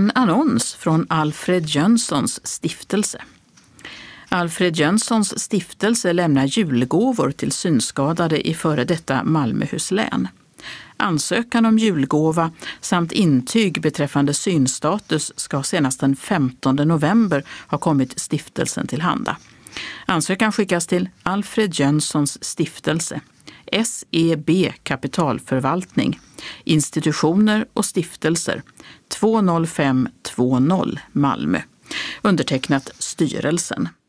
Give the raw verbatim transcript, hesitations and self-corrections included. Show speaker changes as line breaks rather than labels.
En annons från Alfred Jönssons stiftelse. Alfred Jönssons stiftelse lämnar julgåvor till synskadade i före detta Malmöhus län. Ansökan om julgåva samt intyg beträffande synstatus ska senast den femtonde november ha kommit stiftelsen till handa. Ansökan skickas till Alfred Jönssons stiftelse, S E B Kapitalförvaltning, institutioner och stiftelser, två noll fem två noll Malmö. Undertecknat styrelsen.